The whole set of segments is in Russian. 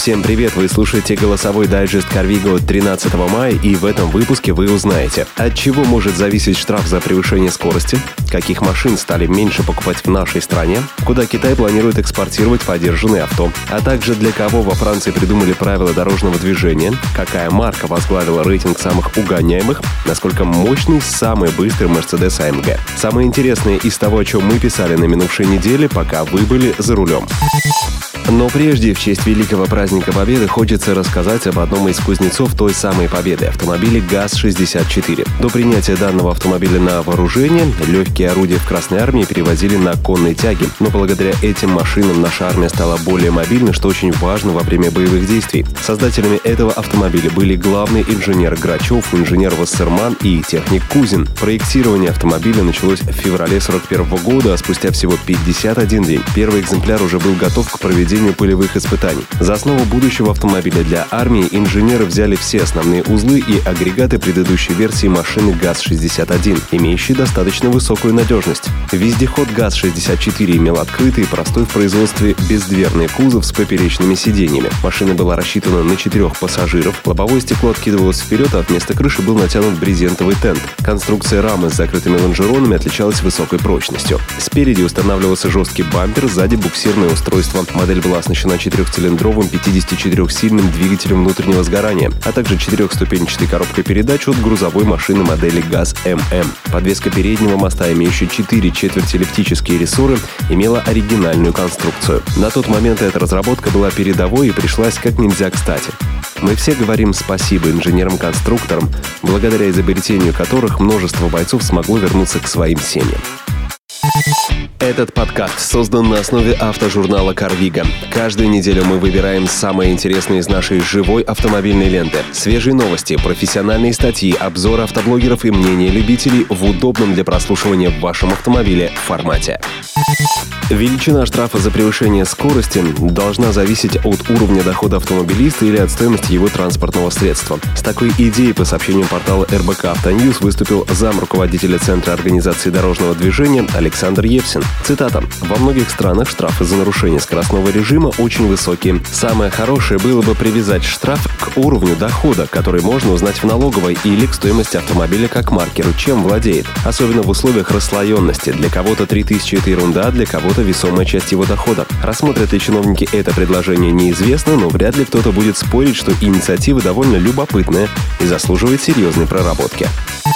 Всем привет! Вы слушаете голосовой дайджест Carvigo 13 мая, и в этом выпуске вы узнаете, от чего может зависеть штраф за превышение скорости, каких машин стали меньше покупать в нашей стране, куда Китай планирует экспортировать подержанные авто, а также для кого во Франции придумали правила дорожного движения, какая марка возглавила рейтинг самых угоняемых, насколько мощный самый быстрый Mercedes AMG. Самое интересное из того, о чем мы писали на минувшей неделе, пока вы были за рулем. Но прежде, в честь Великого праздника Победы, хочется рассказать об одном из кузнецов той самой победы — автомобиле ГАЗ-64. До принятия данного автомобиля на вооружение легкие орудия в Красной Армии перевозили на конной тяге, но благодаря этим машинам наша армия стала более мобильной, что очень важно во время боевых действий. Создателями этого автомобиля были главный инженер Грачев, инженер Вассерман и техник Кузин. Проектирование автомобиля началось в феврале 1941 года, а спустя всего 51 день первый экземпляр уже был готов к проведению полевых испытаний. За основу будущего автомобиля для армии инженеры взяли все основные узлы и агрегаты предыдущей версии машины ГАЗ-61, имеющей достаточно высокую надежность. Вездеход ГАЗ-64 имел открытый и простой в производстве бездверный кузов с поперечными сиденьями. Машина была рассчитана на 4 пассажиров, лобовое стекло откидывалось вперед, а вместо крыши был натянут брезентовый тент. Конструкция рамы с закрытыми лонжеронами отличалась высокой прочностью. Спереди устанавливался жесткий бампер, сзади буксирное устройство. Модель была оснащена 4-цилиндровым 54-сильным двигателем внутреннего сгорания, а также 4-ступенчатой коробкой передач от грузовой машины модели ГАЗ-ММ. Подвеска переднего моста, имеющая 4 четвертьэллиптические рессоры, имела оригинальную конструкцию. На тот момент эта разработка была передовой и пришлась как нельзя кстати. Мы все говорим спасибо инженерам-конструкторам, благодаря изобретению которых множество бойцов смогло вернуться к своим семьям. Этот подкаст создан на основе автожурнала Carvigo. Каждую неделю мы выбираем самые интересные из нашей живой автомобильной ленты. Свежие новости, профессиональные статьи, обзоры автоблогеров и мнения любителей в удобном для прослушивания в вашем автомобиле формате. Величина штрафа за превышение скорости должна зависеть от уровня дохода автомобилиста или от стоимости его транспортного средства. С такой идеей, по сообщению портала РБК Автоньюз, выступил замруководителя Центра организации дорожного движения Александр Евсин. Цитата: «Во многих странах штрафы за нарушение скоростного режима очень высокие. Самое хорошее было бы привязать штраф к уровню дохода, который можно узнать в налоговой, или к стоимости автомобиля как маркеру, чем владеет. Особенно в условиях расслоенности. Для кого-то 3000 — это ерунда, для кого-то весомая часть его дохода. Рассмотрят ли чиновники это предложение, неизвестно, но вряд ли кто-то будет спорить, что инициатива довольно любопытная и заслуживает серьезной проработки».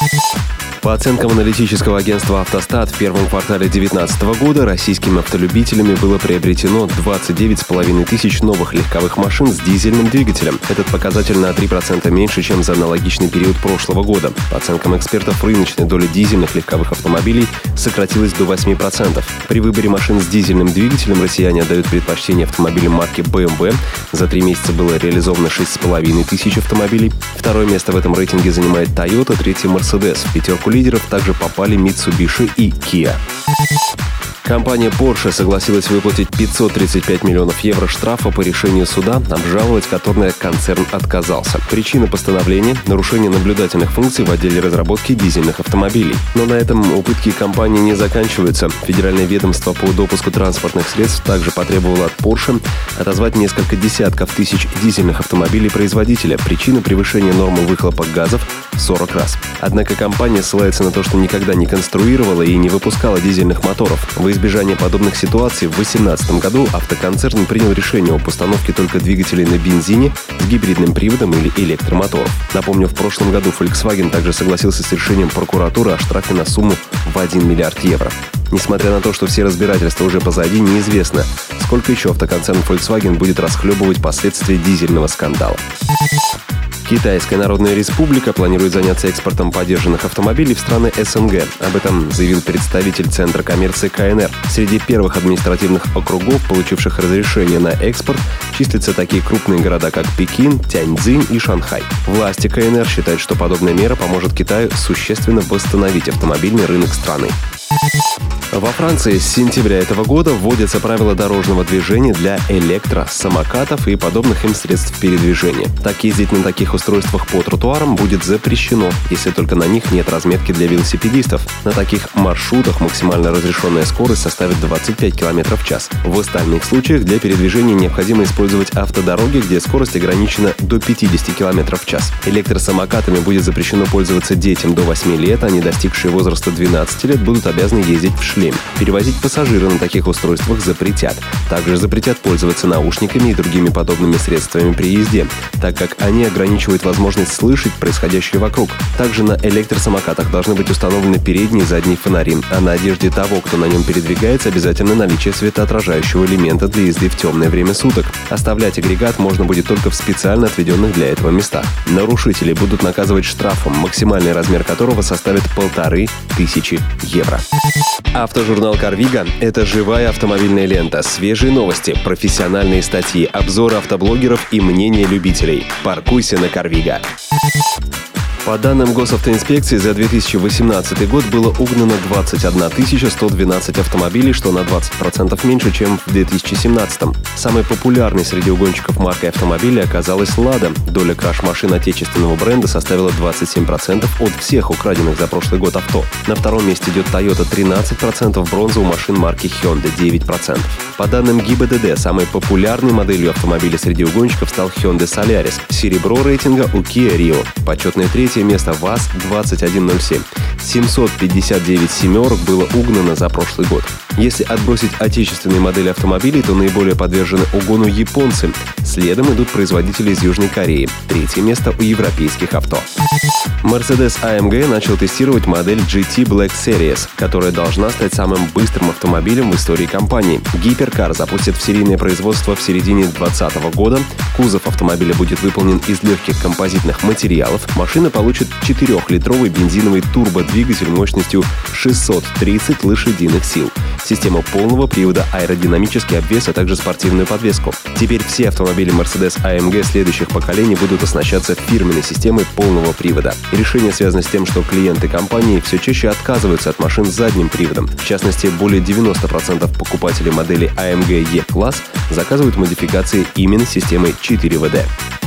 По оценкам аналитического агентства «Автостат», в первом квартале 2019 года российскими автолюбителями было приобретено 29,5 тысяч новых легковых машин с дизельным двигателем. Этот показатель на 3% меньше, чем за аналогичный период прошлого года. По оценкам экспертов, рыночная доля дизельных легковых автомобилей сократилась до 8%. При выборе машин с дизельным двигателем россияне отдают предпочтение автомобилям марки BMW. За 3 месяца было реализовано 6,5 тысяч автомобилей. Второе место в этом рейтинге занимает Toyota, третье — Mercedes. В пятерку лидеров также попали Mitsubishi и Kia. Компания Porsche согласилась выплатить 535 миллионов евро штрафа по решению суда, обжаловать которое концерн отказался. Причина постановления — нарушение наблюдательных функций в отделе разработки дизельных автомобилей. Но на этом убытки компании не заканчиваются. Федеральное ведомство по допуску транспортных средств также потребовало от Porsche отозвать несколько десятков тысяч дизельных автомобилей производителя. Причина — превышение нормы выхлопа газов в 40 раз. Однако компания ссылается на то, что никогда не конструировала и не выпускала дизельных моторов. В избежание подобных ситуаций в 2018 году автоконцерн принял решение об установке только двигателей на бензине с гибридным приводом или электромоторов. Напомню, в прошлом году Volkswagen также согласился с решением прокуратуры о штрафе на сумму в 1 миллиард евро. Несмотря на то, что все разбирательства уже позади, неизвестно, сколько еще автоконцерн Volkswagen будет расхлебывать последствия дизельного скандала. Китайская Народная Республика планирует заняться экспортом подержанных автомобилей в страны СНГ. Об этом заявил представитель Центра коммерции КНР. Среди первых административных округов, получивших разрешение на экспорт, числятся такие крупные города, как Пекин, Тяньцзинь и Шанхай. Власти КНР считают, что подобная мера поможет Китаю существенно восстановить автомобильный рынок страны. Во Франции с сентября этого года вводятся правила дорожного движения для электросамокатов и подобных им средств передвижения. Так, ездить на таких устройствах по тротуарам будет запрещено, если только на них нет разметки для велосипедистов. На таких маршрутах максимально разрешенная скорость составит 25 км в час. В остальных случаях для передвижения необходимо использовать автодороги, где скорость ограничена до 50 км в час. Электросамокатами будет запрещено пользоваться детям до 8 лет, а не достигшие возраста 12 лет будут обязаны ездить в шлеме. Перевозить пассажира на таких устройствах запретят. Также запретят пользоваться наушниками и другими подобными средствами при езде, так как они ограничивают возможность слышать происходящее вокруг. Также на электросамокатах должны быть установлены передние и задние фонари, а на одежде того, кто на нем передвигается, обязательно наличие светоотражающего элемента для езды в темное время суток. Оставлять агрегат можно будет только в специально отведенных для этого местах. Нарушителей будут наказывать штрафом, максимальный размер которого составит 1500 евро. Автожурнал «Carviga» — это живая автомобильная лента, свежие новости, профессиональные статьи, обзоры автоблогеров и мнения любителей. Паркуйся на «Carviga». По данным госавтоинспекции, за 2018 год было угнано 21 112 автомобилей, что на 20% меньше, чем в 2017. Самой популярной среди угонщиков маркой автомобилей оказалась «Лада». Доля краш-машин отечественного бренда составила 27% от всех украденных за прошлый год авто. На втором месте идет Toyota 13%, бронза у машин марки Hyundai 9%. По данным ГИБДД, самой популярной моделью автомобиля среди угонщиков стал Hyundai Solaris. Серебро рейтинга у Kia Rio. Почетное третье место ВАЗ-2107. 759 семерок было угнано за прошлый год. Если отбросить отечественные модели автомобилей, то наиболее подвержены угону японцы. Следом идут производители из Южной Кореи. Третье место у европейских авто. Mercedes-AMG начал тестировать модель GT Black Series, которая должна стать самым быстрым автомобилем в истории компании. Гиперкар запустят в серийное производство в середине 2020 года. Кузов автомобиля будет выполнен из легких композитных материалов. Машина получит 4-литровый бензиновый турбодвигатель мощностью 630 лошадиных сил, систему полного привода, аэродинамический обвес, а также спортивную подвеску. Теперь все автомобили Mercedes-AMG следующих поколений будут оснащаться фирменной системой полного привода. Решение связано с тем, что клиенты компании все чаще отказываются от машин с задним приводом. В частности, более 90% покупателей модели AMG E-класс заказывают модификации именно с системой 4WD.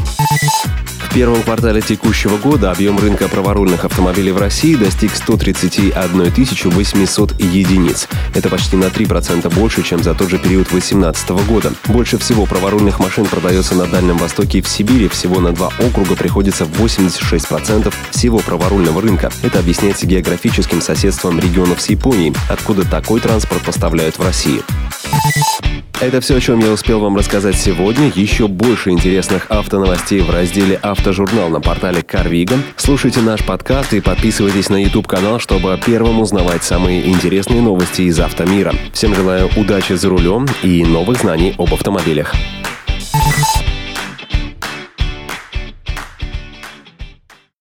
В первом квартале текущего года объем рынка праворульных автомобилей в России достиг 131 800 единиц. Это почти на 3% больше, чем за тот же период 2018 года. Больше всего праворульных машин продается на Дальнем Востоке и в Сибири. Всего на 2 округа приходится 86% всего праворульного рынка. Это объясняется географическим соседством регионов с Японией, откуда такой транспорт поставляют в Россию. Это все, о чем я успел вам рассказать сегодня. Еще больше интересных автоновостей в разделе «Автожурнал» на портале Carviga. Слушайте наш подкаст и подписывайтесь на YouTube-канал, чтобы первым узнавать самые интересные новости из автомира. Всем желаю удачи за рулем и новых знаний об автомобилях.